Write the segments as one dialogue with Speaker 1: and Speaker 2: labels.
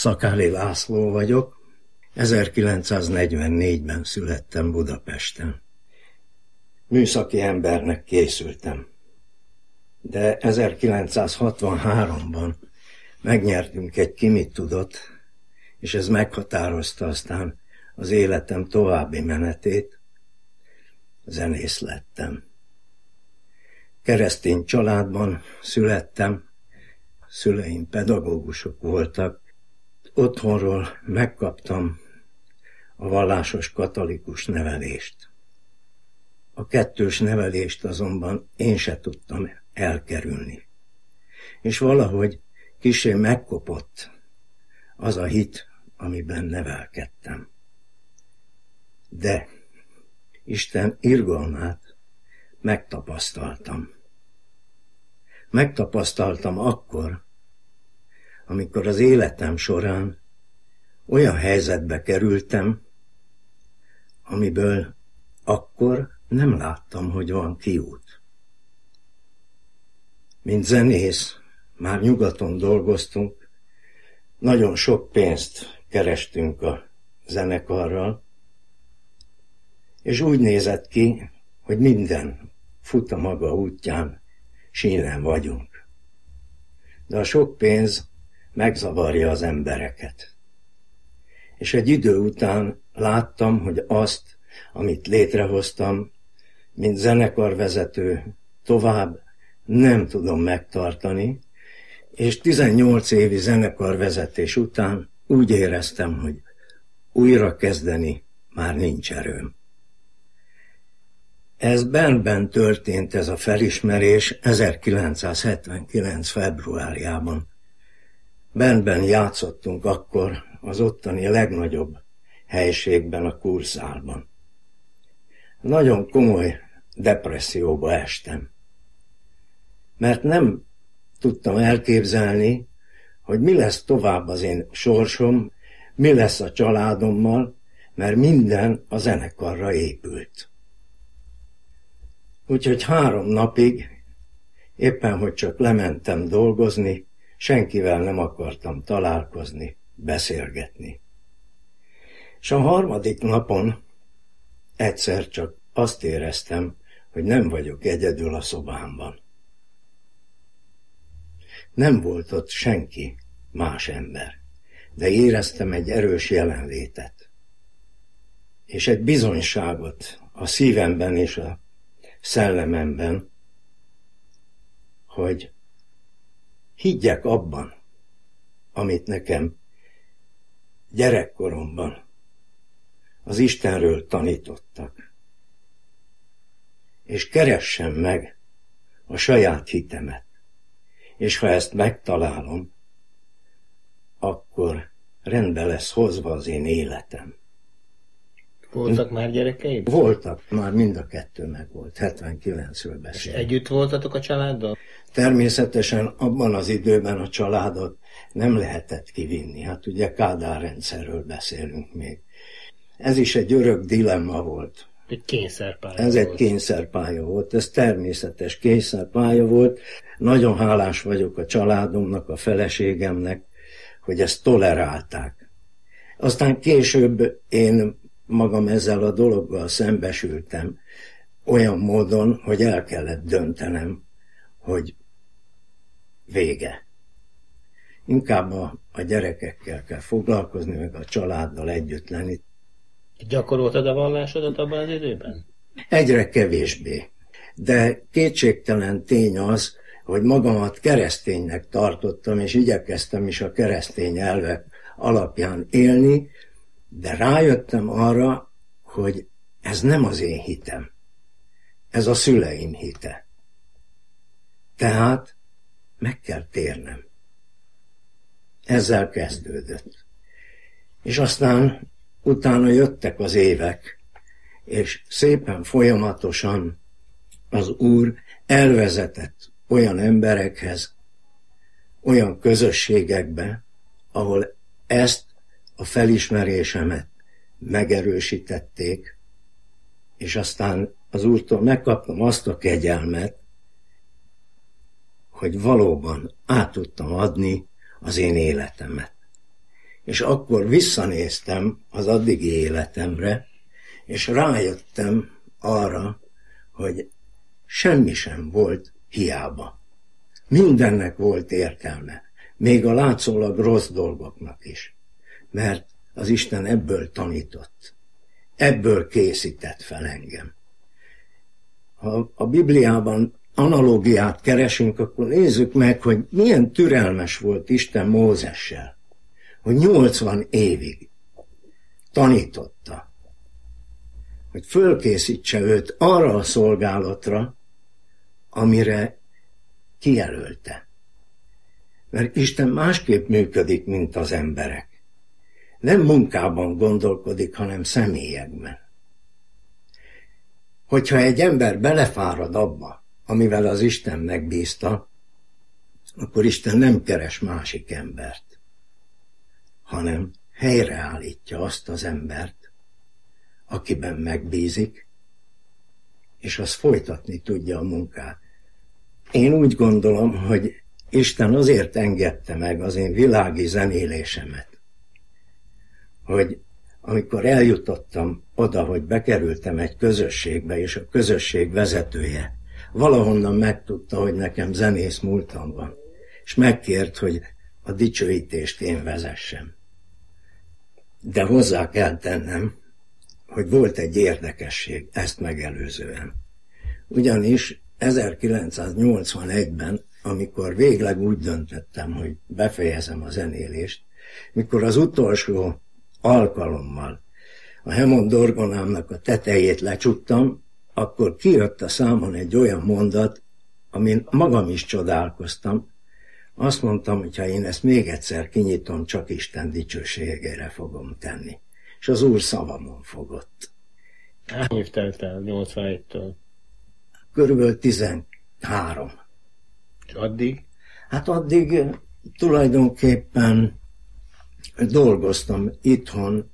Speaker 1: Szakáli László vagyok. 1944-ben születtem Budapesten. Műszaki embernek készültem. De 1963-ban megnyertünk egy Ki mit tudott, és ez meghatározta aztán az életem további menetét. Zenész lettem. Keresztény családban születtem, szüleim pedagógusok voltak. Otthonról megkaptam a vallásos katolikus nevelést. A kettős nevelést azonban én se tudtam elkerülni. És valahogy kissé megkopott az a hit, amiben nevelkedtem. De Isten irgalmát megtapasztaltam. Megtapasztaltam akkor, amikor az életem során olyan helyzetbe kerültem, amiből akkor nem láttam, hogy van kiút. Mint zenész, már nyugaton dolgoztunk, nagyon sok pénzt kerestünk a zenekarral, és úgy nézett ki, hogy minden fut a maga útján, sínen vagyunk. De a sok pénz megzavarja az embereket. És egy idő után láttam, hogy azt, amit létrehoztam, mint zenekarvezető, tovább nem tudom megtartani, és 18 évi zenekarvezetés után úgy éreztem, hogy újra kezdeni már nincs erőm. Ez Bernben történt, ez a felismerés 1979. februárjában. Bernben játszottunk akkor az ottani legnagyobb helyiségben, a Kurszálban. Nagyon komoly depresszióba estem, mert nem tudtam elképzelni, hogy mi lesz tovább az én sorsom, mi lesz a családommal, mert minden a zenekarra épült. Úgyhogy 3 napig, éppen hogy csak lementem dolgozni, senkivel nem akartam találkozni, beszélgetni. És a 3. napon egyszer csak azt éreztem, hogy nem vagyok egyedül a szobámban. Nem volt ott senki, más ember, de éreztem egy erős jelenlétet. És egy bizonyságot a szívemben és a szellememben, hogy higgyek abban, amit nekem gyerekkoromban az Istenről tanítottak, és keressem meg a saját hitemet, és ha ezt megtalálom, akkor rendbe lesz hozva az én életem.
Speaker 2: Voltak már gyerekeid?
Speaker 1: Voltak, már mind a 2 megvolt, 79-ről beszélünk.
Speaker 2: És együtt voltatok a családdal?
Speaker 1: Természetesen abban az időben a családot nem lehetett kivinni. Hát ugye Kádár rendszerről beszélünk még. Ez is egy örök dilemma volt.
Speaker 2: Egy kényszerpálya
Speaker 1: Ez volt. Egy kényszerpálya volt, ez természetes kényszerpálya volt. Nagyon hálás vagyok a családomnak, a feleségemnek, hogy ezt tolerálták. Aztán később én magam ezzel a dologgal szembesültem, olyan módon, hogy el kellett döntenem, hogy vége. Inkább a gyerekekkel kell foglalkozni, meg a családdal együtt lenni.
Speaker 2: Gyakoroltad a vallásodat abban az időben?
Speaker 1: Egyre kevésbé. De kétségtelen tény az, hogy magamat kereszténynek tartottam, és igyekeztem is a keresztény elvek alapján élni, de rájöttem arra, hogy ez nem az én hitem. Ez a szüleim hite. Tehát meg kell térnem. Ezzel kezdődött. És aztán utána jöttek az évek, és szépen folyamatosan az Úr elvezetett olyan emberekhez, olyan közösségekbe, ahol ezt a felismerésemet megerősítették, és aztán az Úrtól megkaptam azt a kegyelmet, hogy valóban át tudtam adni az én életemet. És akkor visszanéztem az addigi életemre, és rájöttem arra, hogy semmi sem volt hiába. Mindennek volt értelme, még a látszólag rossz dolgoknak is, mert az Isten ebből tanított, ebből készített fel engem. Ha a Bibliában analógiát keresünk, akkor nézzük meg, hogy milyen türelmes volt Isten Mózessel, hogy 80 évig tanította, hogy fölkészítse őt arra a szolgálatra, amire kijelölte. Mert Isten másképp működik, mint az emberek. Nem munkában gondolkodik, hanem személyekben. Hogyha egy ember belefárad abba, amivel az Isten megbízta, akkor Isten nem keres másik embert, hanem helyreállítja azt az embert, akiben megbízik, és az folytatni tudja a munkát. Én úgy gondolom, hogy Isten azért engedte meg az én világi zenélésemet, hogy amikor eljutottam oda, hogy bekerültem egy közösségbe, és a közösség vezetője valahonnan megtudta, hogy nekem zenész múltam van, és megkért, hogy a dicsőítést én vezessem. De hozzá kell tennem, hogy volt egy érdekesség ezt megelőzően. Ugyanis 1981-ben, amikor végleg úgy döntöttem, hogy befejezem a zenélést, mikor az utolsó alkalommal a Hammond orgonámnak a tetejét lecsuktam, akkor kijött a számon egy olyan mondat, amin magam is csodálkoztam. Azt mondtam, hogy ha én ezt még egyszer kinyitom, csak Isten dicsőségére fogom tenni. És az Úr szavamon fogott.
Speaker 2: Hány év telt el 81-től?
Speaker 1: Körülbelül 13.
Speaker 2: És addig?
Speaker 1: Hát addig tulajdonképpen dolgoztam itthon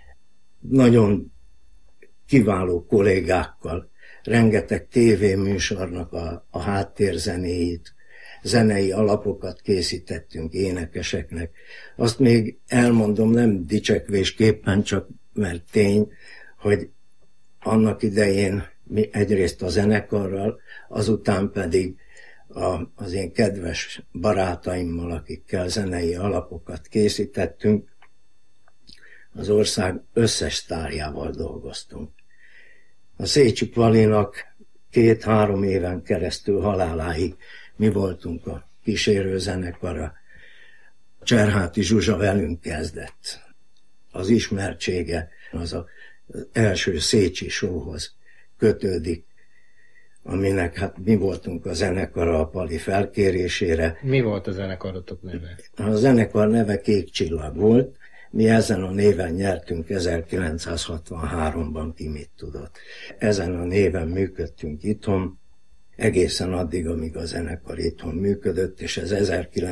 Speaker 1: nagyon kiváló kollégákkal, rengeteg tévéműsornak a háttérzenéit, zenei alapokat készítettünk énekeseknek. Azt még elmondom, nem dicsekvésképpen, csak mert tény, hogy annak idején mi egyrészt a zenekarral, azután pedig az én kedves barátaimmal, akikkel zenei alapokat készítettünk, az ország összes sztárjával dolgoztunk. A Szécsi Palinak 2-3 éven keresztül haláláig mi voltunk a kísérőzenekara. Cserháti Zsuzsa velünk kezdett. Az ismertsége az első Szécsi showhoz kötődik, aminek hát mi voltunk a zenekara a Pali felkérésére.
Speaker 2: Mi volt a zenekarotok neve?
Speaker 1: A zenekar neve Kék Csillag volt. Mi ezen a néven nyertünk 1963-ban, ki mit tudott. Ezen a néven működtünk itthon, egészen addig, amíg a zenekar itthon működött, és ez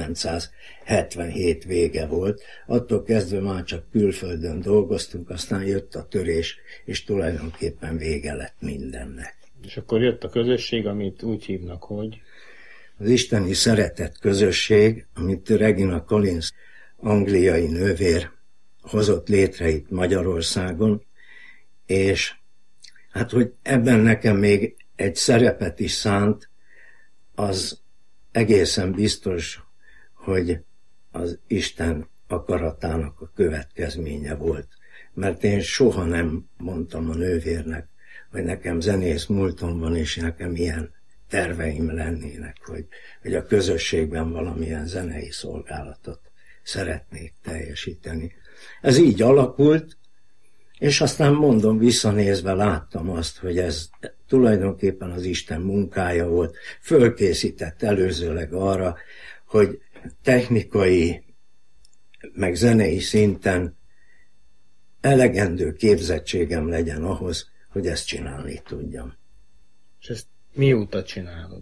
Speaker 1: 1977 vége volt. Attól kezdve már csak külföldön dolgoztunk, aztán jött a törés, és tulajdonképpen vége lett mindennek.
Speaker 2: És akkor jött a közösség, amit úgy hívnak, hogy...
Speaker 1: Az isteni szeretett közösség, amit Regina Collins, angliai nővér, hozott létre itt Magyarországon, és hát, hogy ebben nekem még egy szerepet is szánt, az egészen biztos, hogy az Isten akaratának a következménye volt. Mert én soha nem mondtam a nővérnek, hogy nekem zenész múltom van, és nekem ilyen terveim lennének, hogy a közösségben valamilyen zenei szolgálatot szeretnék teljesíteni. Ez így alakult, és aztán mondom, visszanézve láttam azt, hogy ez tulajdonképpen az Isten munkája volt, fölkészített előzőleg arra, hogy technikai, meg zenei szinten elegendő képzettségem legyen ahhoz, hogy ezt csinálni tudjam.
Speaker 2: És ezt mióta csinálod?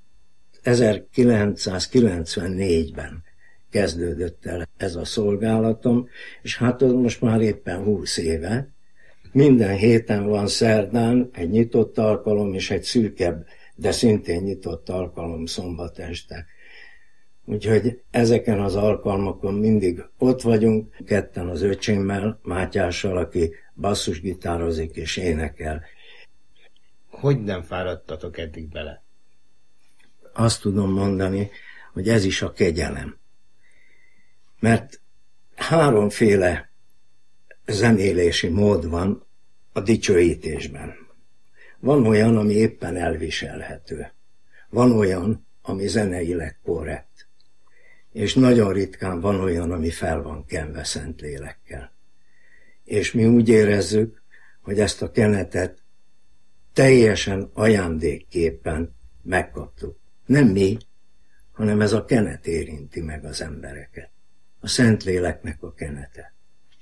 Speaker 1: 1994-ben kezdődött el ez a szolgálatom, és hát most már éppen 20 éve. Minden héten van szerdán egy nyitott alkalom, és egy szűkebb, de szintén nyitott alkalom szombat este. Úgyhogy ezeken az alkalmakon mindig ott vagyunk, ketten az öcsémmel, Mátyással, aki basszusgitározik és énekel.
Speaker 2: Hogy nem fáradtatok eddig bele?
Speaker 1: Azt tudom mondani, hogy ez is a kegyelem. Mert háromféle zenélési mód van a dicsőítésben. Van olyan, ami éppen elviselhető. Van olyan, ami zeneileg korrekt. És nagyon ritkán van olyan, ami fel van kenve Szentlélekkel. És mi úgy érezzük, hogy ezt a kenetet teljesen ajándékképpen megkaptuk. Nem mi, hanem ez a kenet érinti meg az embereket. A Szentléleknek a kenete.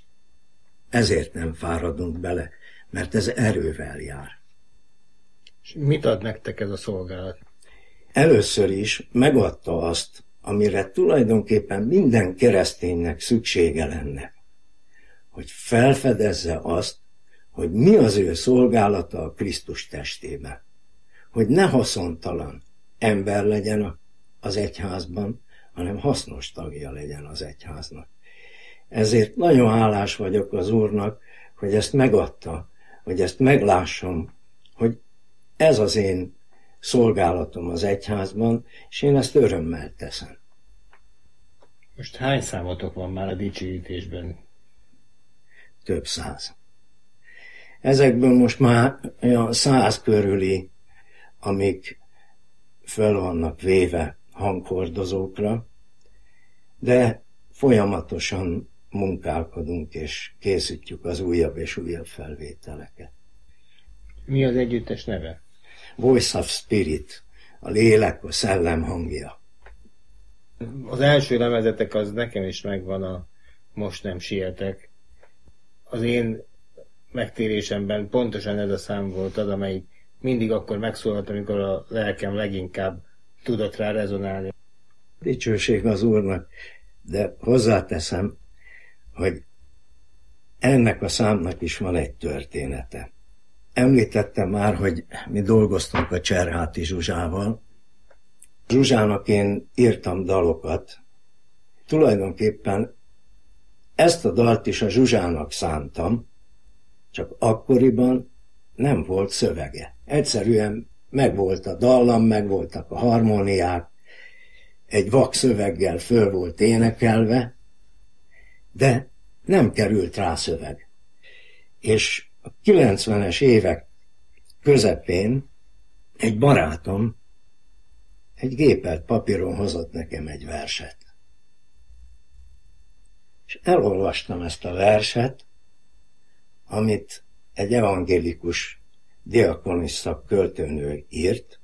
Speaker 1: Ezért nem fáradunk bele, mert ez erővel jár.
Speaker 2: És mit ad nektek ez a szolgálat?
Speaker 1: Először is megadta azt, amire tulajdonképpen minden kereszténynek szüksége lenne, hogy felfedezze azt, hogy mi az ő szolgálata a Krisztus testében. Hogy ne haszontalan ember legyen az egyházban, hanem hasznos tagja legyen az egyháznak. Ezért nagyon hálás vagyok az Úrnak, hogy ezt megadta, hogy ezt meglássam, hogy ez az én szolgálatom az egyházban, és én ezt örömmel teszem.
Speaker 2: Most hány számotok van már a dicsőítésben?
Speaker 1: Több 100. Ezekből most már olyan 100 körüli, amik föl vannak véve hanghordozókra, de folyamatosan munkálkodunk és készítjük az újabb és újabb felvételeket.
Speaker 2: Mi az együttes neve?
Speaker 1: Voice of Spirit, a lélek, a szellem hangja.
Speaker 2: Az első lemezetek az nekem is megvan, a Most nem sietek. Az én megtérésemben pontosan ez a szám volt az, amelyik mindig akkor megszólalt, amikor a lelkem leginkább tudott rá rezonálni.
Speaker 1: Dicsőség az Úrnak, de hozzáteszem, hogy ennek a számnak is van egy története. Említettem már, hogy mi dolgoztunk a Cserháti Zsuzsával. Zsuzsának én írtam dalokat. Tulajdonképpen ezt a dalt is a Zsuzsának szántam, csak akkoriban nem volt szövege. Egyszerűen megvolt a dallam, megvoltak a harmóniák, egy vak szöveggel föl volt énekelve, de nem került rá szöveg. És a 90-es évek közepén egy barátom egy gépelt papíron hozott nekem egy verset. És elolvastam ezt a verset, amit egy evangélikus diakonissa költőnő írt,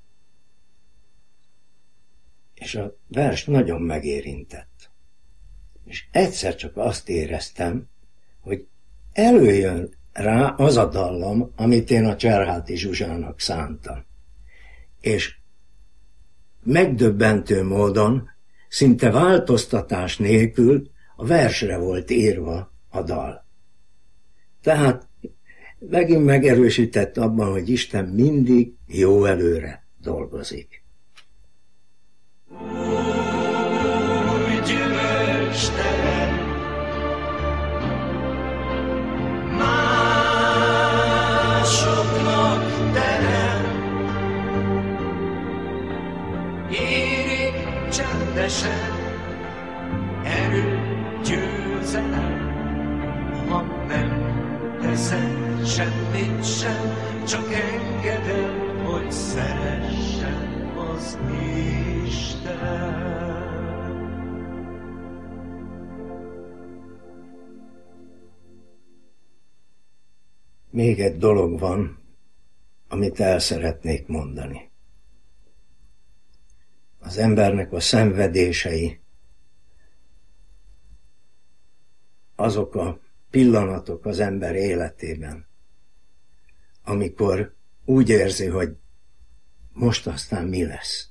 Speaker 1: és a vers nagyon megérintett. És egyszer csak azt éreztem, hogy előjön rá az a dallam, amit én a Cserháti Zsuzsának szántam. És megdöbbentő módon, szinte változtatás nélkül a versre volt írva a dal. Tehát megint megerősített abban, hogy Isten mindig jó előre dolgozik.
Speaker 3: Erő, győzelem, ha nem teszed semmit sem, csak engedem, hogy szeressen az Isten.
Speaker 1: Még egy dolog van, amit el szeretnék mondani. Az embernek a szenvedései, azok a pillanatok az ember életében, amikor úgy érzi, hogy most aztán mi lesz.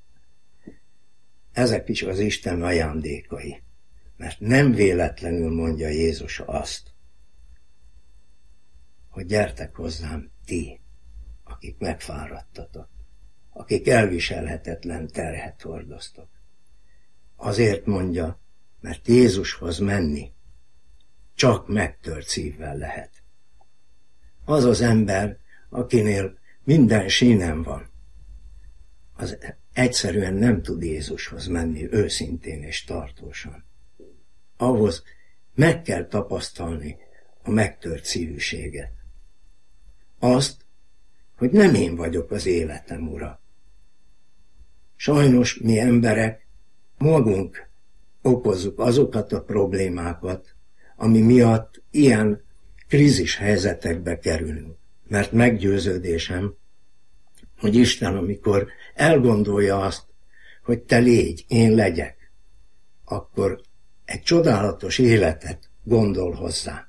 Speaker 1: Ezek is az Isten ajándékai, mert nem véletlenül mondja Jézus azt, hogy gyertek hozzám ti, akik megfáradtatok, akik elviselhetetlen terhet hordoztok. Azért mondja, mert Jézushoz menni csak megtört szívvel lehet. Az az ember, akinél minden sínen van, az egyszerűen nem tud Jézushoz menni őszintén és tartósan. Ahhoz meg kell tapasztalni a megtört szívűséget. Azt, hogy nem én vagyok az életem ura. Sajnos mi emberek magunk okozzuk azokat a problémákat, ami miatt ilyen krízis helyzetekbe kerülünk. Mert meggyőződésem, hogy Isten, amikor elgondolja azt, hogy te légy, én legyek, akkor egy csodálatos életet gondol hozzá.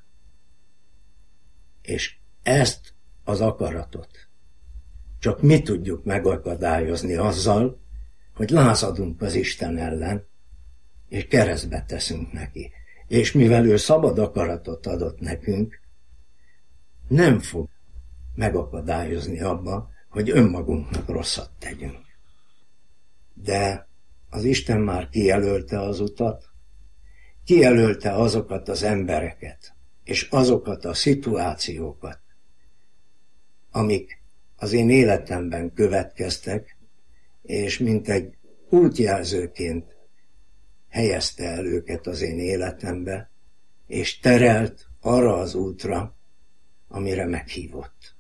Speaker 1: És ezt az akaratot csak mi tudjuk megakadályozni azzal, hogy lázadunk az Isten ellen, és keresztbe teszünk neki. És mivel ő szabad akaratot adott nekünk, nem fog megakadályozni abba, hogy önmagunknak rosszat tegyünk. De az Isten már kijelölte az utat, kijelölte azokat az embereket, és azokat a szituációkat, amik az én életemben következtek, és mint egy útjelzőként helyezte el őket az én életembe, és terelt arra az útra, amire meghívott.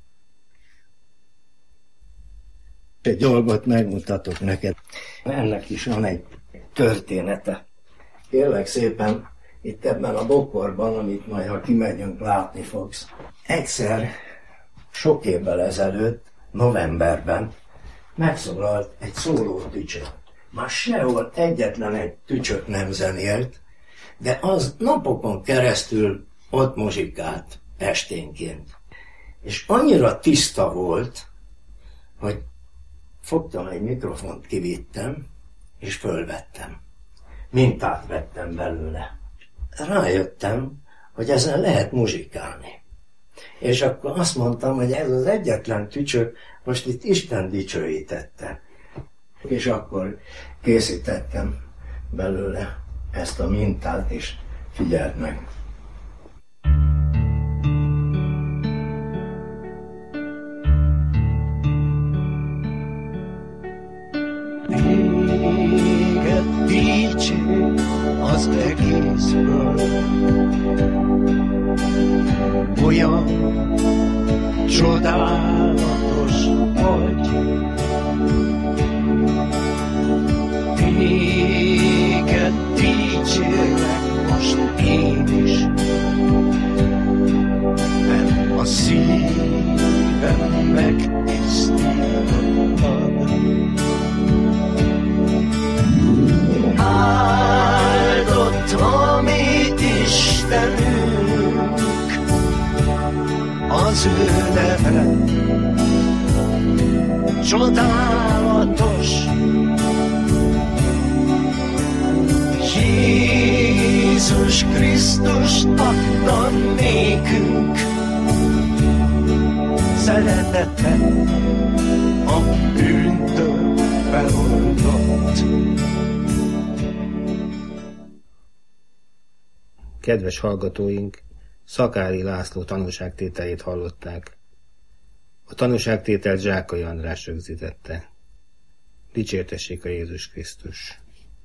Speaker 1: Egy dolgot megmutatok neked. Ennek is van egy története. Kérlek szépen, itt ebben a bokorban, amit majd, ha kimegyünk, látni fogsz. Egyszer, sok évvel ezelőtt, novemberben megszólalt egy szóló tücsök. Már sehol egyetlen egy tücsök nem zenélt, de az napokon keresztül ott muzsikált esténként. És annyira tiszta volt, hogy fogtam egy mikrofont, kivittem, és fölvettem. Mintát vettem belőle. Rájöttem, hogy ezen lehet muzsikálni. És akkor azt mondtam, hogy ez az egyetlen tücsök most itt Isten dicsőítette. És akkor készítettem belőle ezt a mintát, és figyeld meg.
Speaker 3: Téged dicső az egész föld, olyan csodálatos vagy. Téged dicsérlek most én is, mert a szívem megtisztítottad. Áldott a mi Istenünk, az ő neve csodálatos. Jézus Krisztust adta nékünk, szeretete a bűntől feloldott.
Speaker 2: Kedves hallgatóink, Szakári László tanúságtételét hallották. A tanúságtételt Zsákai András rögzítette. Dicsértessék a Jézus Krisztus!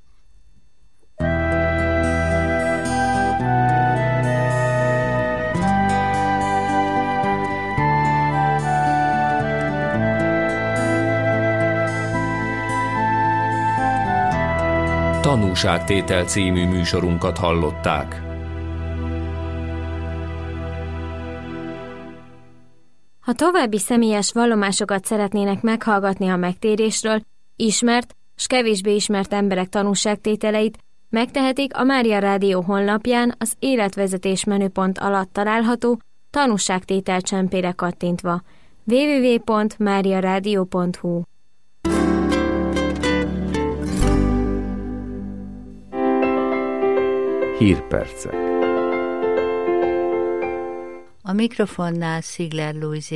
Speaker 4: Tanúságtétel című műsorunkat hallották.
Speaker 5: Ha további személyes vallomásokat szeretnének meghallgatni a megtérésről, ismert s kevésbé ismert emberek tanúságtételeit, megtehetik a Mária Rádió honlapján az életvezetés menüpont alatt található tanúságtétel csempére kattintva. www.mariaradio.hu.
Speaker 4: Hírpercek.
Speaker 6: A mikrofonnál Szigler Lujzi.